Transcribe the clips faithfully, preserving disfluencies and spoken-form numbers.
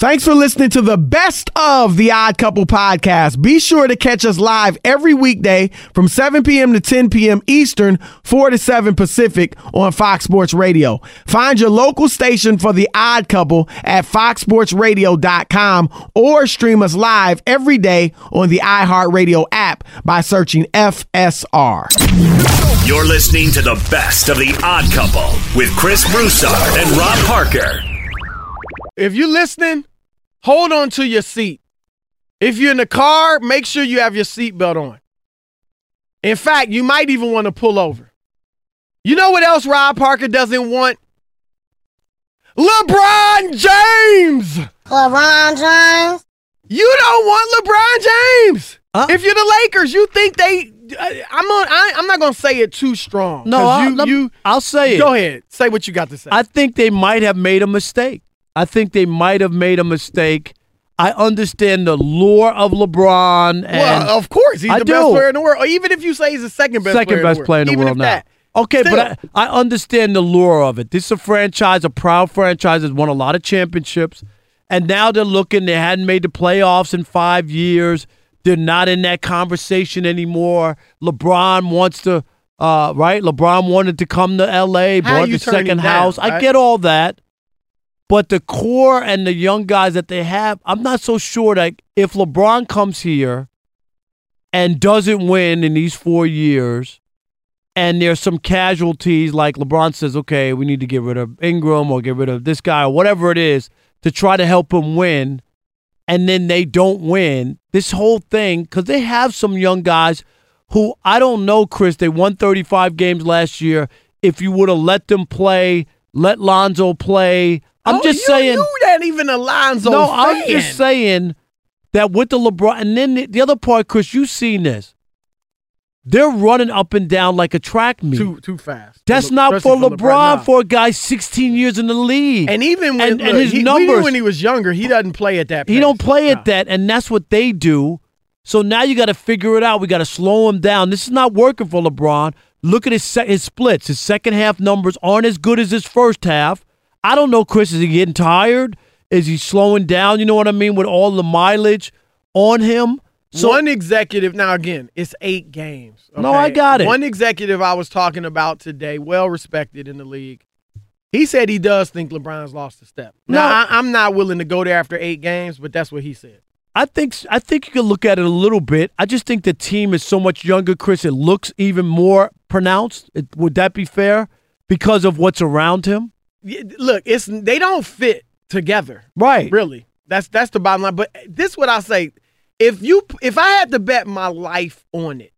Thanks for listening to the best of the Odd Couple podcast. Be sure to catch us live every weekday from seven p.m. to ten p.m. Eastern, four to seven Pacific on Fox Sports Radio. Find your local station for the Odd Couple at fox sports radio dot com or stream us live every day on the iHeartRadio app by searching F S R. You're listening to the best of the Odd Couple with Chris Broussard and Rob Parker. If you're listening, hold on to your seat. If you're in the car, make sure you have your seatbelt on. In fact, you might even want to pull over. You know what else Rob Parker doesn't want? LeBron James! LeBron James? You don't want LeBron James! Uh, if you're the Lakers, you think they... I'm on, I, I'm not going to say it too strong. No, I'll, you, you, I'll say it. Go ahead. Say what you got to say. I think they might have made a mistake. I think they might have made a mistake. I understand the lure of LeBron. And well, of course. He's I the do. best player in the world. Or even if you say he's the second best second player best in the world. player in the even world if now. That, okay, still. but I, I understand the lure of it. This is a franchise, a proud franchise that's won a lot of championships. And now they're looking. They hadn't made the playoffs in five years. They're not in that conversation anymore. LeBron wants to, uh, right? LeBron wanted to come to L A, How bought you the second turning house. down, I right? get all that. But the core and the young guys that they have, I'm not so sure that if LeBron comes here and doesn't win in these four years, and there's some casualties, like LeBron says, okay, we need to get rid of Ingram or get rid of this guy or whatever it is to try to help him win, and then they don't win, this whole thing, because they have some young guys who, I don't know, Chris, they won thirty-five games last year. If you would have let them play, let Lonzo play, I'm oh, just you, saying. You that even Alonzo No, fan. I'm just saying that with the LeBron, and then the, the other part, Chris, you've seen this. They're running up and down like a track meet. Too too fast. That's not for Especially LeBron, for LeBron, no. for a guy sixteen years in the league. And even when and, look, and his he, numbers, we knew when he was younger, he doesn't play at that pace. he don't play no. at that, and that's what they do. So now you got to figure it out. We got to slow him down. This is not working for LeBron. Look at his se- his splits. His second half numbers aren't as good as his first half. I don't know, Chris. Is he getting tired? Is he slowing down? You know what I mean? With all the mileage on him. So, One executive, now again, it's eight games. Okay? No, I got it. One executive I was talking about today, well respected in the league, he said he does think LeBron's lost a step. No. Now, I, I'm not willing to go there after eight games, but that's what he said. I think I think you can look at it a little bit. I just think the team is so much younger, Chris. It looks even more pronounced. It, would that be fair? Because of what's around him? Yeah, look, it's they don't fit together. Right. Really. That's that's the bottom line. But this is what I say. If you if I had to bet my life on it,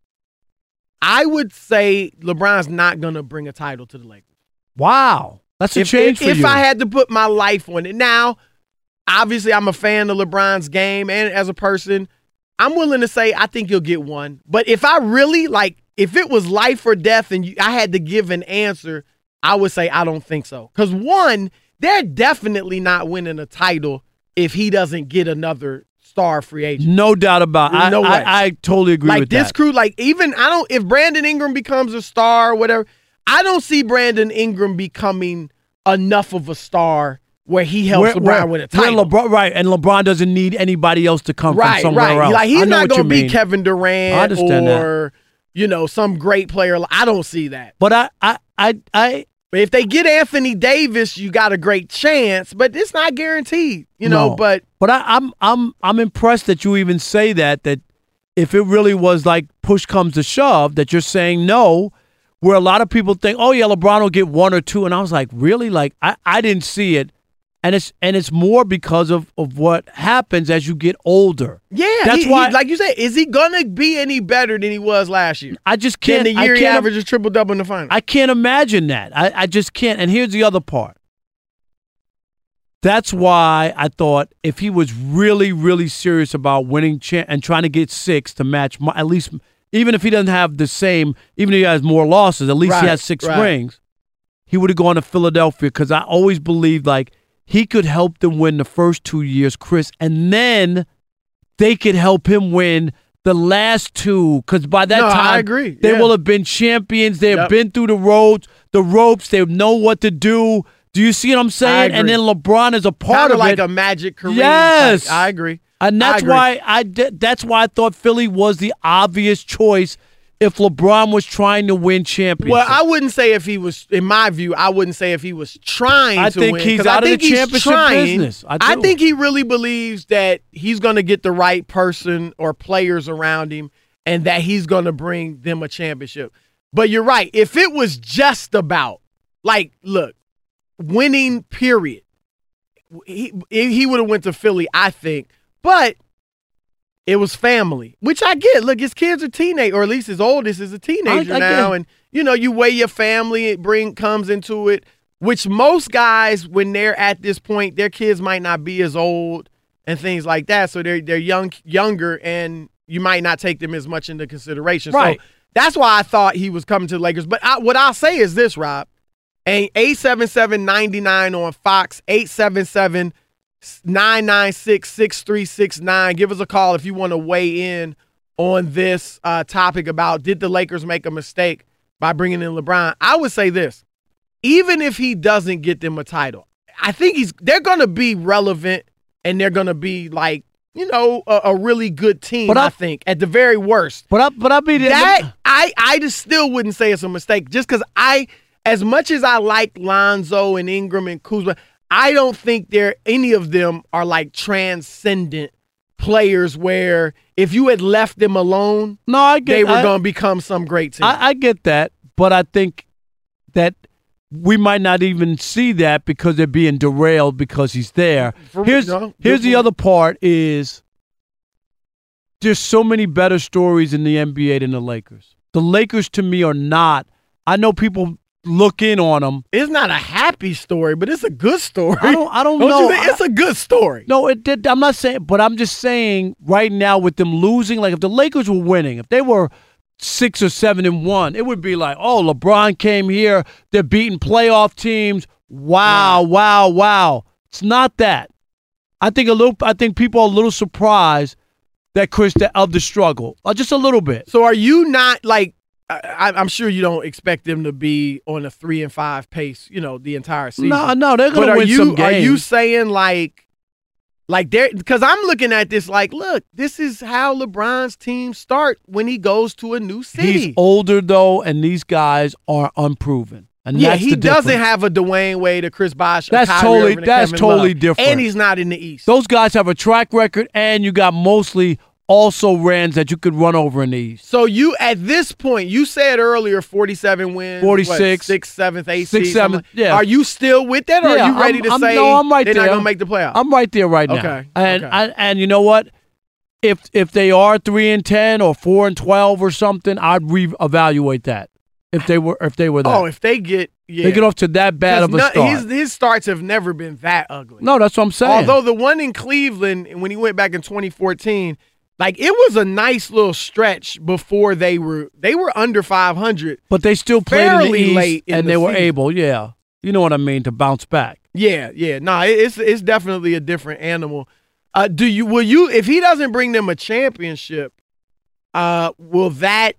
I would say LeBron's not going to bring a title to the Lakers. Wow. That's a if, change if, for if you. I had to put my life on it. Now, obviously, I'm a fan of LeBron's game, and as a person, I'm willing to say I think he'll get one. But if I really, like, if it was life or death and you, I had to give an answer, I would say I don't think so. Because, one, they're definitely not winning a title if he doesn't get another star free agent. No doubt about it. No I, way. I, I totally agree like with this that. crew, like even I don't. If Brandon Ingram becomes a star, or whatever, I don't see Brandon Ingram becoming enough of a star where he helps Where- LeBron where- win a where title. LeBron, right, and LeBron doesn't need anybody else to come right, from somewhere right. else. Like he's I know not what going to you be mean. Kevin Durant I understand or you know some great player. I don't see that. But I, I, I, I But if they get Anthony Davis, you got a great chance. But it's not guaranteed, you know. No. But But I, I'm I'm I'm impressed that you even say that, that if it really was like push comes to shove, that you're saying no, where a lot of people think, oh yeah, LeBron will get one or two. And I was like, really? Like I, I didn't see it. And it's and it's more because of, of what happens as you get older. yeah, That's he- why he- like you said, is he gonna be any better than he was last year? I just Can can't the I year he can't- averages triple double in the final? I can't imagine that. I, I just can't. And here's the other part. That's why I thought if he was really, really serious about winning cha- and trying to get six to match, my, at least, even if he doesn't have the same, even if he has more losses, at least Right, he has six right. rings, he would have gone to Philadelphia because I always believed like he could help them win the first two years, Chris, and then they could help him win the last two because by that No, I time agree. they Yeah. will have been champions. They have Yep. been through the roads, the ropes. They know what to do. Do you see what I'm saying? And then LeBron is a part Kinda of like it. a Magic Kareem. Yes. Like, I agree. And that's I agree. why I did, that's why I thought Philly was the obvious choice if LeBron was trying to win championships. Well, I wouldn't say if he was, in my view, I wouldn't say if he was trying I to think win. he's 'cause out I of think the he's championship trying. business. I I do. think he really believes that he's going to get the right person or players around him and that he's going to bring them a championship. But you're right. If it was just about, like, look, winning, period, he, he would have went to Philly, I think. But it was family, which I get. Look, his kids are teenage, or at least his oldest is a teenager I, I now. get. And, you know, you weigh your family, it bring comes into it, which most guys, when they're at this point, their kids might not be as old and things like that. So they're they're young, younger, and you might not take them as much into consideration. Right. So that's why I thought he was coming to the Lakers. But I, what I'll say is this, Rob. And eight seven seven, nine nine on Fox, eight seven seven, nine nine six, six three six nine. Give us a call if you want to weigh in on this uh, topic about did the Lakers make a mistake by bringing in LeBron. I would say this. Even if he doesn't get them a title, I think he's they're going to be relevant and they're going to be like, you know, a, a really good team, But I- I think, at the very worst. But I, but I mean That I, I just still wouldn't say it's a mistake just because I, as much as I like Lonzo and Ingram and Kuzma, I don't think there any of them are like transcendent players where if you had left them alone, no, I get they were I- going to become some great team. I, I get that, but I think that we might not even see that because they're being derailed because he's there. For- Here's no, here's good the point. other part is there's so many better stories in the N B A than the Lakers. The Lakers to me are not. I know people look in on them. It's not a happy story, but it's a good story. I don't. I don't, Don't know. you think? It's a good story. No, it did. I'm not saying, but I'm just saying right now with them losing, like if the Lakers were winning, if they were six or seven and one, it would be like, oh, LeBron came here, they're beating playoff teams. Wow, wow, wow. It's not that. I think a little. I think people are a little surprised that Chris that of the struggle, uh, just a little bit. So are you not like? I, I'm sure you don't expect them to be on a three and five pace, you know, the entire season. No, no, they're but gonna are win you some games. are you saying like, like they're because I'm looking at this like, look, this is how LeBron's team start when he goes to a new city. He's older though, and these guys are unproven. And yeah, that's he the doesn't difference. have a Dwayne Wade, a Chris Bosh, a That's Kyrie totally- Irving, a that's Kevin totally Love. different. And he's not in the East. Those guys have a track record, and you got mostly also rans that you could run over in the East. So you at this point, you said earlier forty-seven wins, forty-six, what, sixth, seventh, eighth, sixth, seed, seventh, something. yeah. Are you still with that, or Yeah, are you ready I'm- to I'm- say no, I'm right they're there. not going to make the playoffs? I'm right there right now. Okay, And okay. I, and you know what? If if they are three and ten or four and twelve or something, I'd reevaluate that. If they were if they were that. Oh, if they get yeah, they get off to that bad of a no- start. His, his starts have never been that ugly. No, that's what I'm saying. Although the one in Cleveland, when he went back in twenty fourteen, like it was a nice little stretch before they were they were under five hundred. but they still played in the fairly East, late in and the they were season. able, yeah. You know what I mean, to bounce back. Yeah, yeah. No, it- it's it's definitely a different animal. Uh, do you will you if he doesn't bring them a championship, uh, will that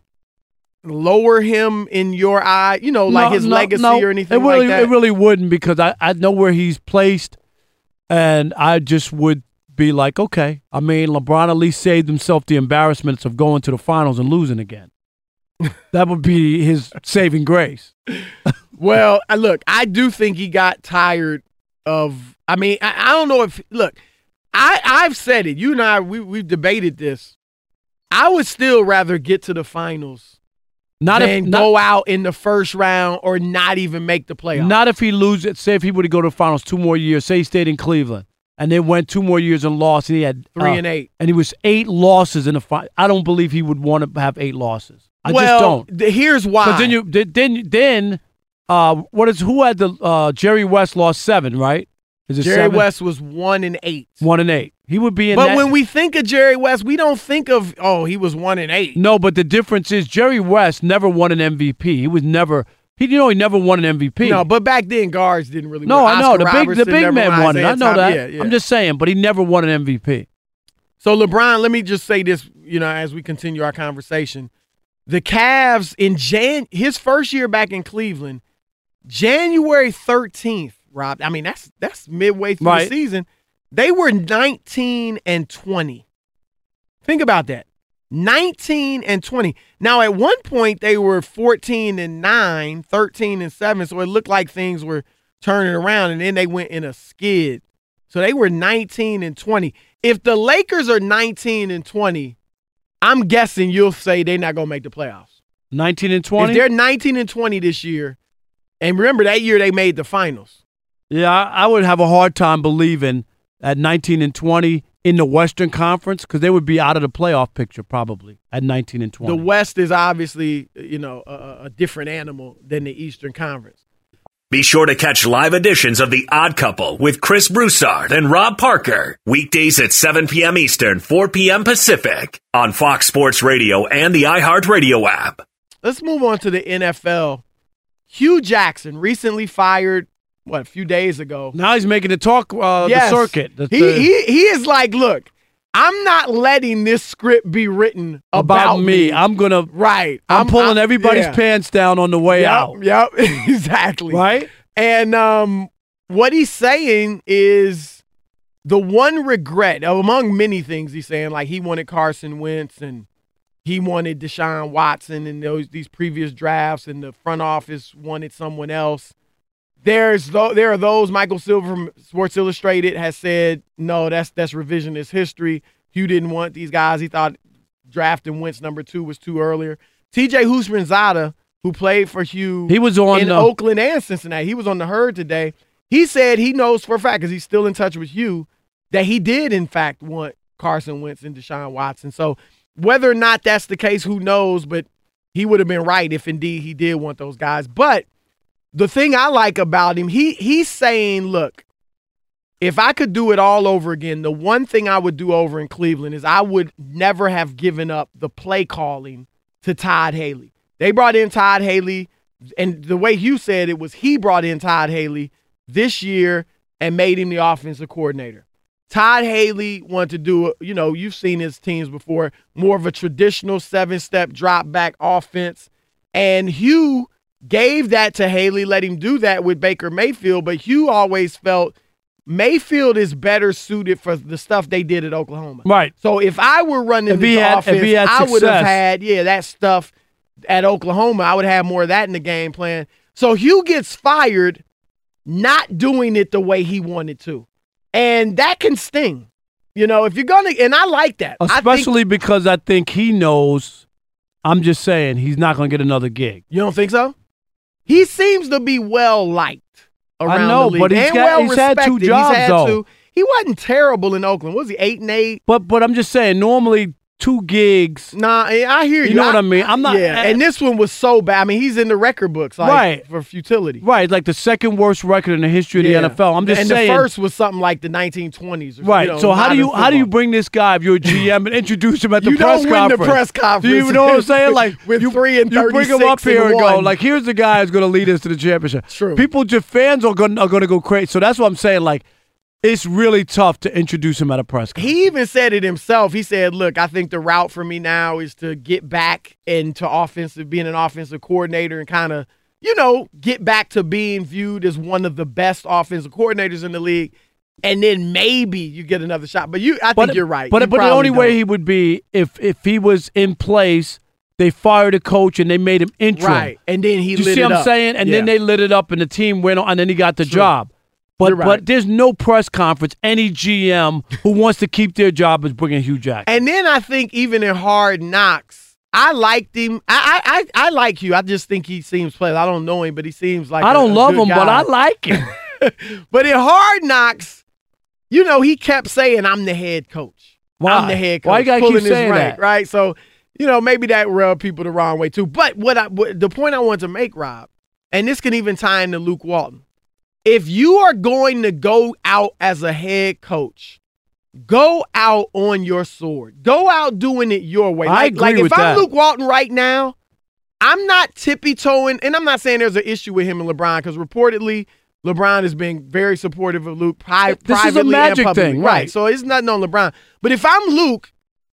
lower him in your eye? You know, like No, his no, legacy no, or anything it really, like that. It really wouldn't because I, I know where he's placed, and I just would be like, okay. I mean, LeBron at least saved himself the embarrassments of going to the finals and losing again. That would be his saving grace. Well, I- look, I do think he got tired of. I mean, I, I don't know if look. I I've said it. You and I we we've debated this. I would still rather get to the finals Not than if not, go out in the first round or not even make the playoffs. not if he loses. Say if he would to go to the finals two more years. Say he stayed in Cleveland and then went two more years and lost, and he had three uh, and eight. and he was eight losses in the final. I don't believe he would want to have eight losses. I well, just don't. th- here's why. But then you then then uh what is who had the uh Jerry West lost seven, right? Is it Jerry seven? West was one and eight. One and eight. He would be in But that. when we think of Jerry West, we don't think of oh he was one and eight. No, but the difference is Jerry West never won an M V P. He was never he you know he never won an M V P. No, but back then guards didn't really. no, win. I know Oscar the big Robertson, the big never man won it. Isaiah I know Thomas. that. Yeah, yeah. I'm just saying, but he never won an M V P. So LeBron, let me just say this, you know, as we continue our conversation. The Cavs in Jan his first year back in Cleveland, January thirteenth, Rob. I mean, that's that's midway through Right. the season. They were nineteen and twenty. Think about that. nineteen and twenty. Now, at one point, they were fourteen and nine, thirteen and seven, so it looked like things were turning around, and then they went in a skid. So they were nineteen and twenty. If the Lakers are nineteen and twenty, I'm guessing you'll say they're not going to make the playoffs. nineteen and twenty? If they're nineteen and twenty this year, and remember that year they made the finals. Yeah, I, I would have a hard time believing at nineteen and twenty in the Western Conference because they would be out of the playoff picture probably at nineteen and twenty. The West is obviously, you know, a, a different animal than the Eastern Conference. Be sure to catch live editions of The Odd Couple with Chris Broussard and Rob Parker. Weekdays at seven p.m. Eastern, four p.m. Pacific on Fox Sports Radio and the iHeartRadio app. Let's move on to the N F L. Hugh Jackson, recently fired, what, a few days ago. Now he's making the talk, uh, Yes. the circuit. The, He, the- he, he is like, look, I'm not letting this script be written about, about me. I'm going to Right. I'm, pulling I'm- everybody's yeah. pants down on the way Yep, out. Yep, exactly. Right? And um, what he's saying is the one regret, among many things he's saying, like he wanted Carson Wentz and he wanted Deshaun Watson in those these previous drafts, and the front office wanted someone else. There's th- there are those. Michael Silver from Sports Illustrated has said, no, that's that's revisionist history. Hugh didn't want these guys. He thought drafting Wentz number two was too earlier. T J Houshmandzadeh, who played for Hugh He was on in the- Oakland and Cincinnati, he was on the Herd today. He said he knows for a fact, because he's still in touch with Hugh, that he did, in fact, want Carson Wentz and Deshaun Watson. So whether or not that's the case, who knows, but he would have been right if indeed he did want those guys. But the thing I like about him, he he's saying, look, if I could do it all over again, the one thing I would do over in Cleveland is I would never have given up the play calling to Todd Haley. They brought in Todd Haley, and the way Hugh said it was he brought in Todd Haley this year and made him the offensive coordinator. Todd Haley wanted to do, you know, you've seen his teams before, more of a traditional seven-step drop-back offense. And Hugh gave that to Haley, let him do that with Baker Mayfield, but Hugh always felt Mayfield is better suited for the stuff they did at Oklahoma. Right. So if I were running If he this had- if offense, he had I would have success. had, yeah, that stuff at Oklahoma. I would have more of that in the game plan. So Hugh gets fired not doing it the way he wanted to. And that can sting. You know, if you're going to – and I like that. I think- Especially because I think he knows, I'm just saying, he's not going to get another gig. You don't think so? He seems to be well-liked around I know, the league. but he's and got- he's had two well-respected. jobs, he's had though. two. He wasn't terrible in Oakland. What was he, eight and eight? But but I'm just saying, normally two gigs. Nah, I hear you. You know what I mean? I'm not- Yeah, and this one was so bad. I mean, he's in the record books, like, Right. for futility. Right, like the second worst record in the history of Yeah. the N F L. I'm just and saying. the first was something like the nineteen twenties. Or, Right. You know, so how do you modern how do you football. bring this guy if you're a G M and introduce him at the You press don't win the conference? press conference Do you know what I'm saying? Like with you, three and you bring him up thirty-six here and and go one. like, here's the guy who's going to lead us to the championship. True. People, just fans are going are going to go crazy. So that's what I'm saying. Like, it's really tough to introduce him at a press conference. He even said it himself. He said, look, I think the route for me now is to get back into offensive, being an offensive coordinator and kind of, you know, get back to being viewed as one of the best offensive coordinators in the league. And then maybe you get another shot. But you, I But think you're right. But You but the probably only way don't. he would be if if he was in place, they fired a coach and they made him interim. Right. And then he You lit see it what I'm up. saying? And then Yeah. they lit it up and the team went on and then he got the True. job. But You're right. but there's no press conference. Any G M who wants to keep their job is bringing Hugh Jackson. And then I think even in Hard Knocks, I liked him. I I I, I like Hugh. I just think he seems play. I don't know him, but he seems like I a- don't a love good him, but guy. I like him. But in Hard Knocks, you know, he kept saying, I'm the head coach. Why? I'm the head coach. Why you gotta pulling keep his saying rank, that? right? So, you know, maybe that rubbed people the wrong way too. But what I what, the point I want to make, Rob, and this can even tie into Luke Walton. If you are going to go out as a head coach, go out on your sword. Go out doing it your way. I Like, agree like with if I'm that. Luke Walton right now, I'm not tippy-toeing, and I'm not saying there's an issue with him and LeBron, because reportedly LeBron has been very supportive of Luke pri- This is a privately Magic and publicly. thing, right. right. So it's nothing on LeBron. But if I'm Luke,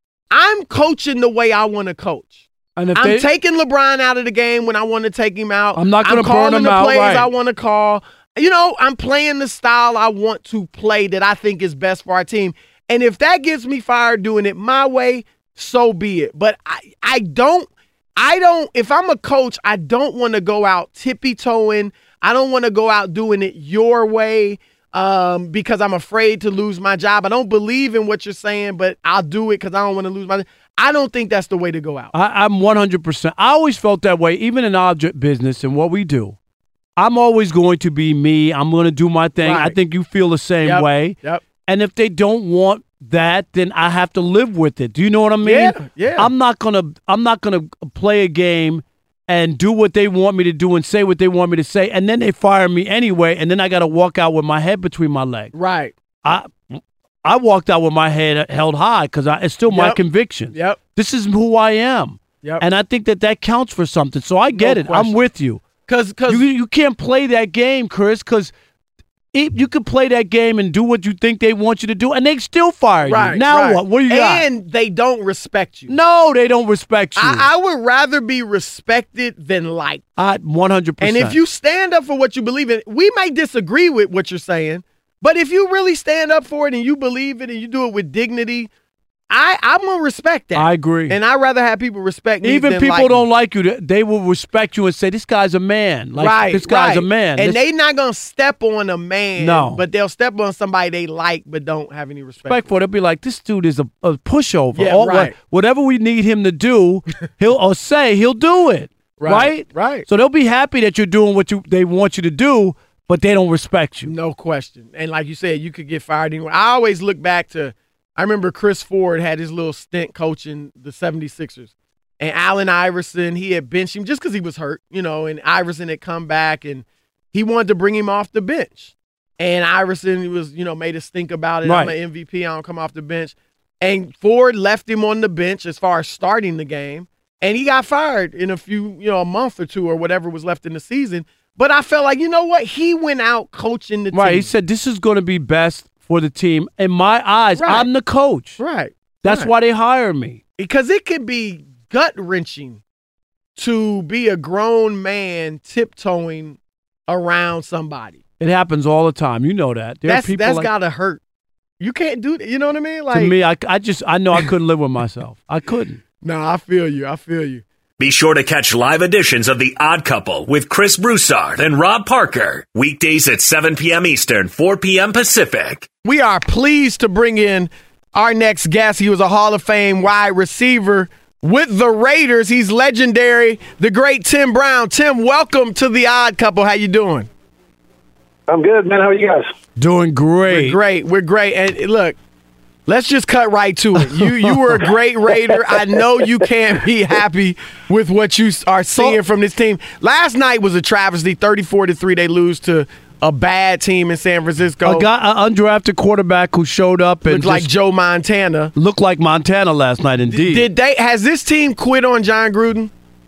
I'm coaching the way I want to coach. And if I'm they, taking LeBron out of the game when I want to take him out. I'm not gonna I'm burn calling him the out, plays right. I want to call. you know, I'm playing the style I want to play that I think is best for our team. And if that gets me fired doing it my way, so be it. But I, I don't, I don't, if I'm a coach, I don't want to go out tippy-toeing. I don't want to go out doing it your way um, because I'm afraid to lose my job. I don't believe in what you're saying, but I'll do it because I don't want to lose my job. I don't think that's the way to go out. I, I'm one hundred percent. I always felt that way, even in our business and what we do. I'm always going to be me. I'm going to do my thing. Right. I think you feel the same Yep. way. Yep. And if they don't want that, then I have to live with it. Do you know what I mean? Yeah, yeah. I'm not gonna I'm not gonna play a game and do what they want me to do and say what they want me to say, and then they fire me anyway, and then I gotta walk out with my head between my legs. Right. I I walked out with my head held high because it's still my Yep. conviction. Yep. This is who I am. Yep. And I think that that counts for something. So I get No it. question. I'm with you. Because You you can't play that game, Chris, because you could play that game and do what you think they want you to do, and they still fire you. right, Now right. what? What do you got? And they don't respect you. No, they don't respect you. I, I would rather be respected than liked. I one hundred percent. And if you stand up for what you believe in, we may disagree with what you're saying, but if you really stand up for it and you believe it and you do it with dignity, I, I'm going to respect that. I agree. And I'd rather have people respect me even than people like don't me. like you, they will respect you and say, this guy's a man. Like, right, this guy's right. a man. And This- they not going to step on a man, No. but they'll step on somebody they like but don't have any respect, respect for it. They'll be like, this dude is a, a pushover. Yeah, All- right. Whatever we need him to do, he'll or say, he'll do it. Right, Right? right. So they'll be happy that you're doing what you they want you to do, but they don't respect you. No question. And like you said, you could get fired anywhere. I always look back to, I remember Chris Ford had his little stint coaching the seventy-sixers. And Allen Iverson, he had benched him just because he was hurt, you know, and Iverson had come back and he wanted to bring him off the bench. And Iverson was, you know, made us think about it. I'm Right. an M V P, I don't come off the bench. And Ford left him on the bench as far as starting the game. And he got fired in a few, you know, a month or two or whatever was left in the season. But I felt like, you know what? He went out coaching the Right. team. He said, this is going to be best for the team. In my eyes, Right. I'm the coach. Right. That's right. why they hire me. Because it could be gut-wrenching to be a grown man tiptoeing around somebody. It happens all the time. You know that. There That's are people that's like, gotta hurt. You can't do that. You know what I mean? Like to me, I, I just, I know I couldn't live with myself. I couldn't. no, I feel you. I feel you. Be sure to catch live editions of The Odd Couple with Chris Broussard and Rob Parker. Weekdays at seven p.m. Eastern, four p.m. Pacific. We are pleased to bring in our next guest. He was a Hall of Fame wide receiver with the Raiders. He's legendary, the great Tim Brown. Tim, welcome to The Odd Couple. How you doing? I'm good, man. How are you guys? Doing great. We're great. We're great. And look, let's just cut right to it. You you were a great Raider. I know you can't be happy with what you are seeing from this team. Last night was a travesty. thirty-four to three, they lose to a bad team in San Francisco. A guy, an undrafted quarterback who showed up and Looked like just Joe Montana. looked like Montana last night. Indeed. Did they? Has this team quit on John Gruden?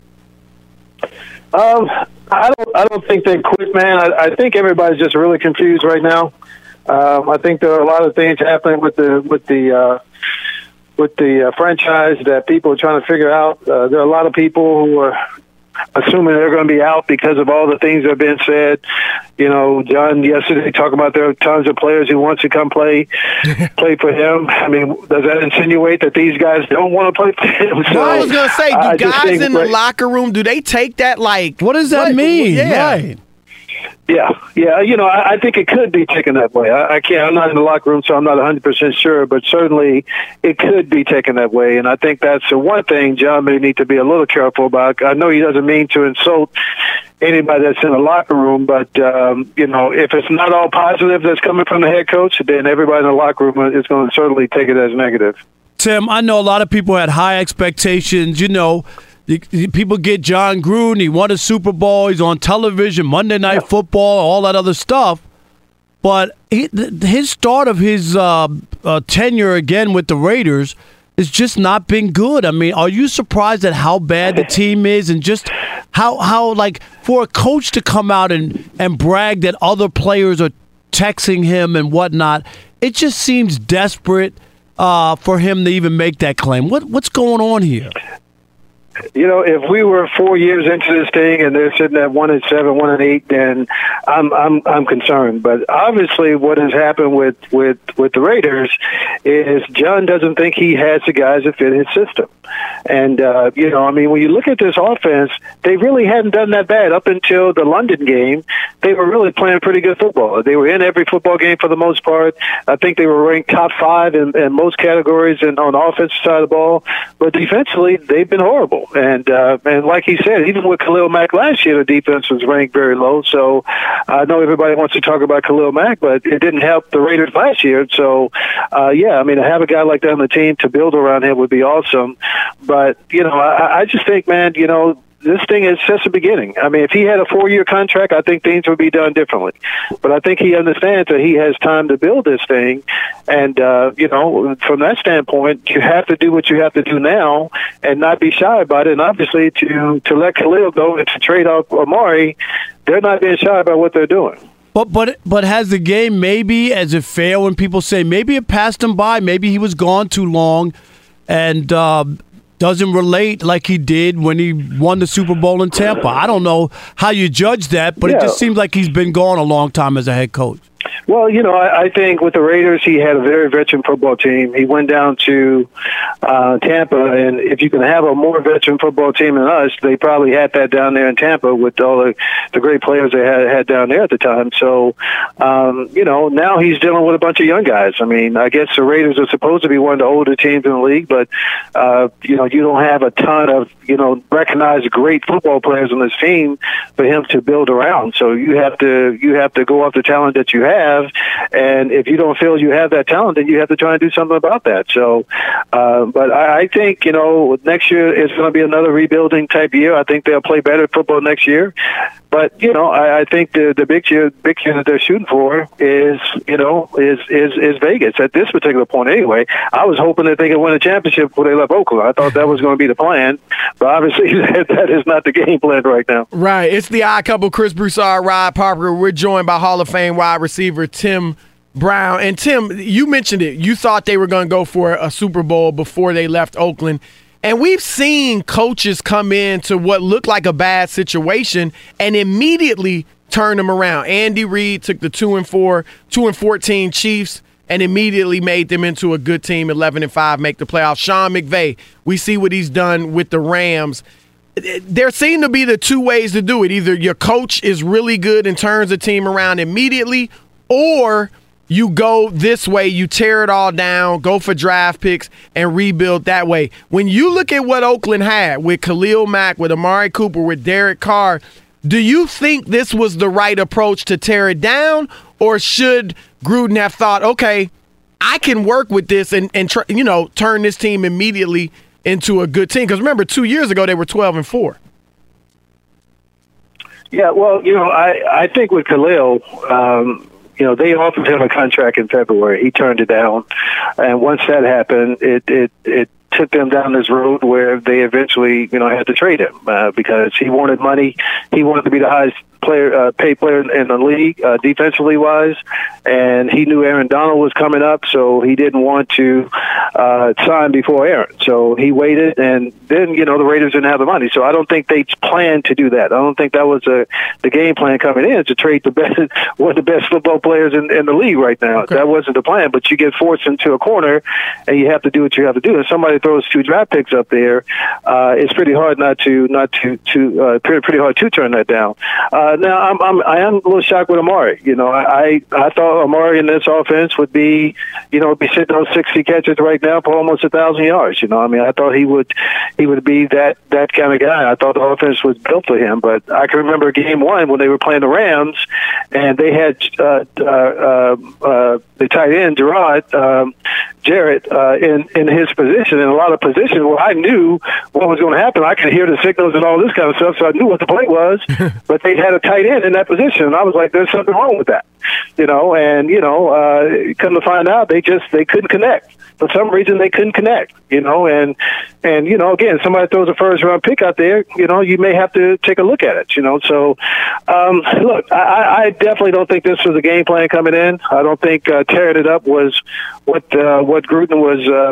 Um, I don't. I don't think they quit, man. I, I think everybody's just really confused right now. Um, I think there are a lot of things happening with the with the uh, with the uh, franchise that people are trying to figure out. Uh, there are a lot of people who are assuming they're going to be out because of all the things that have been said. You know, John yesterday talked about there are tons of players who wants to come play play for him. I mean, does that insinuate that these guys don't want to play for him? So, I was gonna say, do I just guys think in the right- locker room, do they take that like? What does that what- mean? Yeah. Right. Yeah, yeah. You know, I, I think it could be taken that way. I, I can't. I'm not in the locker room, so I'm not one hundred percent sure. But certainly, it could be taken that way. And I think that's the one thing John may need to be a little careful about. I know he doesn't mean to insult anybody that's in the locker room, but um, you know, if it's not all positive that's coming from the head coach, then everybody in the locker room is going to certainly take it as negative. Tim, I know a lot of people had high expectations. You know, the, the people get John Gruden. He won a Super Bowl. He's on television, Monday Night Football, all that other stuff. But he, th- his start of his uh, uh, tenure again with the Raiders has just not been good. I mean, are you surprised at how bad the team is and just how, how like, for a coach to come out and, and brag that other players are texting him and whatnot, it just seems desperate uh, for him to even make that claim. What What's going on here? You know, if we were four years into this thing and they're sitting at one and seven, one and eight, then I'm I'm I'm concerned. But obviously, what has happened with with with the Raiders is John doesn't think he has the guys that fit his system. And uh, you know, I mean, when you look at this offense, they really hadn't done that bad up until the London game. They were really playing pretty good football. They were in every football game for the most part. I think they were ranked top five in, in most categories and on the offensive side of the ball. But defensively, they've been horrible. And uh, and like he said, even with Khalil Mack last year, the defense was ranked very low. So I know everybody wants to talk about Khalil Mack, but it didn't help the Raiders last year. So, uh, yeah, I mean, to have a guy like that on the team to build around him would be awesome. But, you know, I, I just think, man, you know, this thing is just the beginning. I mean, if he had a four-year contract, I think things would be done differently. But I think he understands that he has time to build this thing. And, uh, you know, from that standpoint, you have to do what you have to do now and not be shy about it. And obviously to, to let Khalil go and to trade off Amari, they're not being shy about what they're doing. But but but has the game maybe, as it failed when people say maybe it passed him by, maybe he was gone too long and uh, doesn't relate like he did when he won the Super Bowl in Tampa? I don't know how you judge that, but yeah. It just seems like he's been gone a long time as a head coach. Well, you know, I, I think with the Raiders, he had a very veteran football team. He went down to uh, Tampa, and if you can have a more veteran football team than us, they probably had that down there in Tampa with all the, the great players they had, had down there at the time. So, um, you know, now he's dealing with a bunch of young guys. I mean, I guess the Raiders are supposed to be one of the older teams in the league, but, uh, you know, you don't have a ton of, you know, recognized great football players on this team for him to build around. So you have to you have to go off the talent that you have. Have, and if you don't feel you have that talent, then you have to try and do something about that. So, uh, but I, I think, you know, next year is going to be another rebuilding type year. I think they'll play better football next year. But, you know, I, I think the the big year, big year that they're shooting for is, you know, is, is is Vegas at this particular point anyway. I was hoping that they could win a championship before they left Oakland. I thought that was going to be the plan. But obviously that, that is not the game plan right now. Right. It's the Odd Couple, Chris Broussard, Rod Parker. We're joined by Hall of Fame wide receiver Tim Brown. And, Tim, you mentioned it. You thought they were going to go for a Super Bowl before they left Oakland. And we've seen coaches come into what looked like a bad situation and immediately turn them around. Andy Reid took the two and four, two and fourteen Chiefs and immediately made them into a good team, eleven and five, make the playoffs. Sean McVay, we see what he's done with the Rams. There seem to be the two ways to do it. Either your coach is really good and turns the team around immediately, or you go this way, you tear it all down, go for draft picks, and rebuild that way. When you look at what Oakland had with Khalil Mack, with Amari Cooper, with Derek Carr, do you think this was the right approach to tear it down, or should Gruden have thought, okay, I can work with this and, and tr- you know, turn this team immediately into a good team? Because remember, two years ago, they were twelve and four. Yeah, well, you know, I, I think with Khalil, um, you know, they offered him a contract in February. He turned it down. And once that happened, it, it, it took them down this road where they eventually, you know, had to trade him uh, because he wanted money. He wanted to be the highest player, uh, paid player in the league, uh, defensively wise, and he knew Aaron Donald was coming up, so he didn't want to uh, sign before Aaron. So he waited, and then, you know, the Raiders didn't have the money. So I don't think they planned to do that. I don't think that was a, the game plan coming in, to trade the best, one of the best football players in, in the league right now. Okay. That wasn't the plan, but you get forced into a corner, and you have to do what you have to do. And somebody throws two draft picks up there, uh, it's pretty hard not to, not to, to uh, pretty, pretty hard to turn that down. Uh, now, I'm, I'm, I am a little shocked with Amari. You know, I, I thought Amari in this offense would be, you know, be sitting on sixty catches right now for almost a thousand yards. You know, I mean, I thought he would, he would be that, that kind of guy. I thought the offense was built for him. But I can remember game one when they were playing the Rams, and they had uh, uh, uh, uh, the tight end Gerard um, Jarrett uh, in in his position, in a lot of positions where I knew what was going to happen. I could hear the signals and all this kind of stuff, so I knew what the play was. But they had a tight end in that position, and I was like, "There's something wrong with that," you know. And you know, uh, come to find out, they just they couldn't connect. For some reason, they couldn't connect, you know, and, and, you know, again, somebody throws a first round pick out there, you know, you may have to take a look at it, you know. So, um, look, I, I definitely don't think this was a game plan coming in. I don't think uh, tearing it up was what, uh, what Gruden was, uh,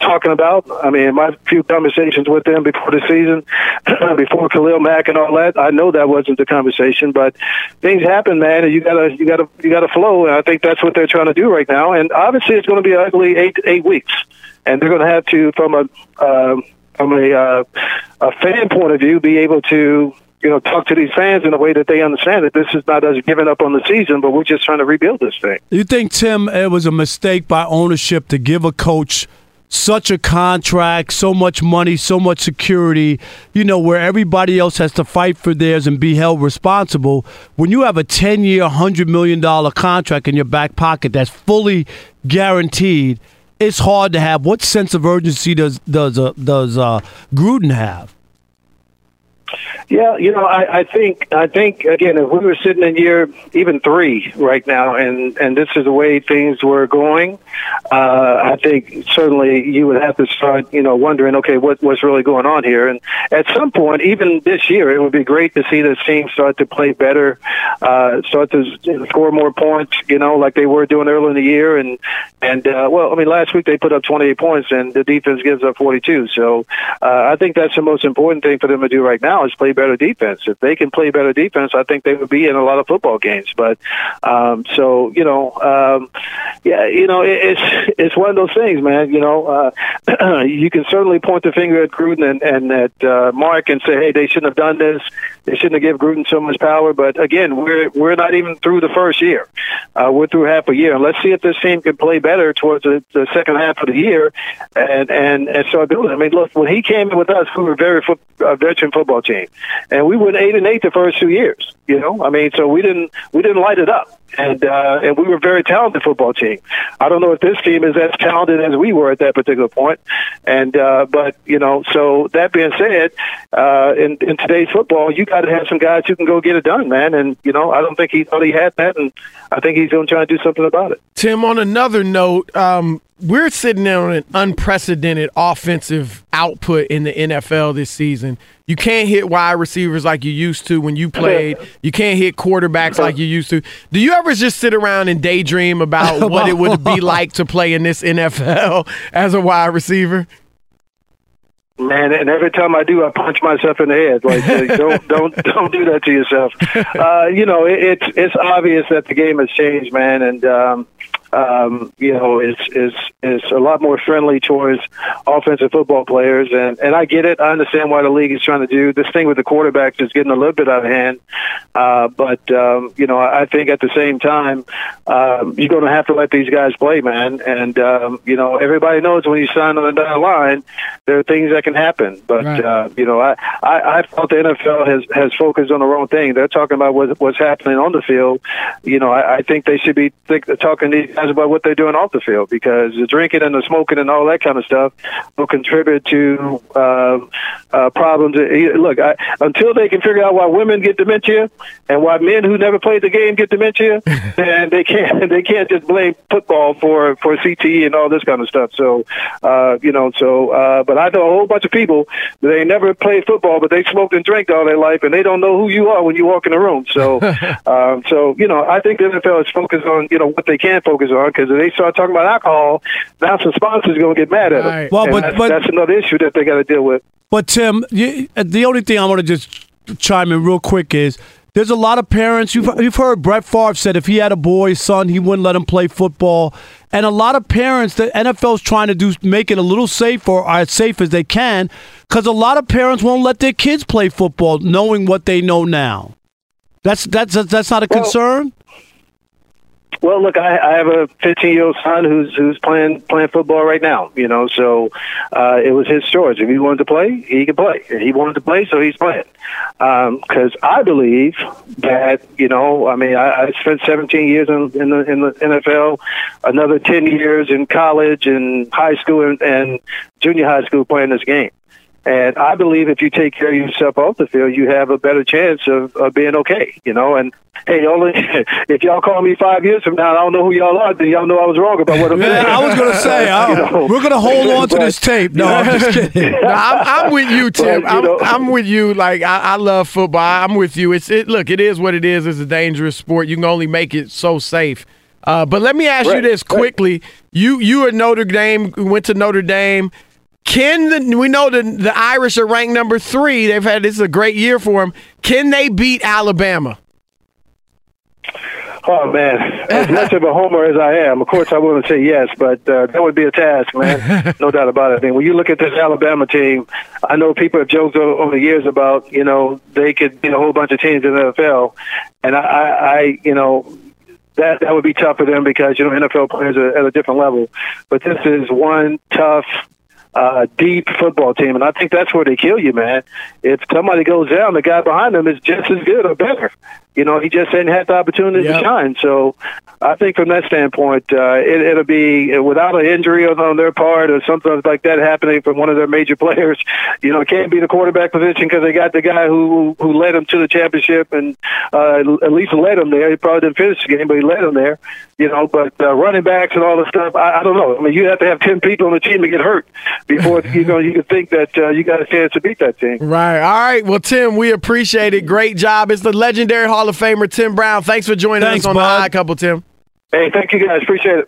talking about. I mean, in my few conversations with them before the season, before Khalil Mack and all that, I know that wasn't the conversation. But things happen, man, and you gotta you gotta you gotta flow. And I think that's what they're trying to do right now. And obviously, it's going to be an ugly eight eight weeks, and they're going to have to, from a uh, from a uh, a fan point of view, be able to, you know, talk to these fans in a way that they understand that this is not us giving up on the season, but we're just trying to rebuild this thing. You think, Tim, it was a mistake by ownership to give a coach such a contract, so much money, so much security, you know, where everybody else has to fight for theirs and be held responsible? When you have a ten-year, one hundred million dollars contract in your back pocket that's fully guaranteed, it's hard to have. What sense of urgency does does uh, does uh, Gruden have? Yeah, you know, I, I think, I think again, if we were sitting in year even three right now, and, and this is the way things were going, uh, I think certainly you would have to start, you know, wondering, okay, what, what's really going on here? And at some point, even this year, it would be great to see this team start to play better, uh, start to score more points, you know, like they were doing early in the year. And, and uh, well, I mean, last week they put up twenty-eight points, and the defense gives up forty-two. So uh, I think that's the most important thing for them to do right now is play better defense. If they can play better defense, I think they would be in a lot of football games. But um, so you know, um, yeah, you know, it, it's it's one of those things, man. You know, uh, you can certainly point the finger at Gruden and, and at uh, Mark and say, hey, they shouldn't have done this. They shouldn't have given Gruden so much power. But again, we're we're not even through the first year. Uh, we're through half a year, and let's see if this team can play better towards the, the second half of the year, and and and start building. I mean, look, when he came in with us, we were a very fo- a veteran football team, and we went eight and eight the first two years. You know, I mean, so we didn't we didn't light it up. And uh, and we were a very talented football team. I don't know if this team is as talented as we were at that particular point. And uh, but you know, so that being said, uh, in in today's football, you got to have some guys who can go get it done, man. And you know, I don't think he thought he had that, and I think he's going to try to do something about it. Tim, on another note, um, we're sitting there on an unprecedented offensive output in the N F L this season. You can't hit wide receivers like you used to when you played. You can't hit quarterbacks like you used to. Do you ever just sit around and daydream about what it would be like to play in this N F L as a wide receiver? Man, and every time I do, I punch myself in the head. Like, uh, don't, don't, don't do that to yourself. Uh, you know, it, it's it's obvious that the game has changed, man, and um, um, you know, it's it's it's a lot more friendly towards offensive football players, and, and I get it. I understand why the league is trying to do this thing with the quarterbacks is getting a little bit out of hand. Uh, but um, you know, I think at the same time, um, you're going to have to let these guys play, man. And um, you know, everybody knows when you sign on the dotted line, there are things that can happen. But right. uh, you know, I, I I felt the N F L has has focused on the wrong thing. They're talking about what, what's happening on the field. You know, I, I think they should be think, talking to these guys about what they're doing off the field, because the drinking and the smoking and all that kind of stuff will contribute to uh, uh, problems. Look, I, until they can figure out why women get dementia and why men who never played the game get dementia, and they can't they can't just blame football for for C T E and all this kind of stuff. So uh, you know, so uh, but I know a whole bunch of people that they never played football, but they smoked and drank all their life, and they don't know who you are when you walk in the room. So um, so you know, I think the N F L is focused on you know what they can focus on, because if they start talking about alcohol, now some sponsors are going to get mad at them. Right. Well, And but, that's, but that's another issue that they got to deal with. But Tim, you, the only thing I want to just chime in real quick is there's a lot of parents. You've you've heard Brett Favre said if he had a boy, son, he wouldn't let him play football. And a lot of parents, the N F L's trying to do make it a little safer, or as safe as they can, because a lot of parents won't let their kids play football, knowing what they know now. That's that's that's not a Well, concern. Well, look, I, I have a fifteen-year-old son who's who's playing playing football right now. You know, so uh, it was his choice. If he wanted to play, he could play. And he wanted to play, so he's playing. Because um, I believe that you know, I mean, I, I spent seventeen years in, in the in the N F L, another ten years in college and high school and, and junior high school playing this game. And I believe if you take care of yourself off the field, you have a better chance of, of being okay, you know. And, hey, only if y'all call me five years from now, I don't know who y'all are, then y'all know I was wrong about what I'm saying. Yeah, I was going to say, I, you know, we're going to hold on to but, this tape. No, I'm just kidding. No, I'm, I'm with you, Tim. But, you I'm, know, I'm with you. Like I, I love football. I'm with you. It's it. Look, it is what it is. It's a dangerous sport. You can only make it so safe. Uh, but let me ask Right, you this quickly. right. You you are Notre Dame, went to Notre Dame. Can the, we know the the Irish are ranked number three? They've had this is a great year for them. Can they beat Alabama? Oh, man, as much of a homer as I am, of course I want to say yes, but uh, that would be a task, man. No doubt about it. I mean, when you look at this Alabama team, I know people have joked over the years about, you know, they could beat a whole bunch of teams in the N F L. And I, I, I you know, that that would be tough for them because, you know, N F L players are at a different level. But this is one tough, uh, deep football team, and I think that's where they kill you, man. If somebody goes down, the guy behind them is just as good or better. You know, he just hadn't had the opportunity Yep. to shine. So I think from that standpoint, uh, it, it'll be without an injury on, on their part or something like that happening from one of their major players. You know, it can't be the quarterback position because they got the guy who who led them to the championship and uh, at least led them there. He probably didn't finish the game, but he led them there. You know, but uh, running backs and all this stuff, I, I don't know. I mean, you have to have ten people on the team to get hurt before you know you can think that uh, you got a chance to beat that team. Right. All right. Well, Tim, we appreciate it. Great job. It's the legendary Hall of Famer Tim Brown. Thanks for joining Thanks, us on bud. the Odd Couple, Tim. Hey, thank you guys. Appreciate it.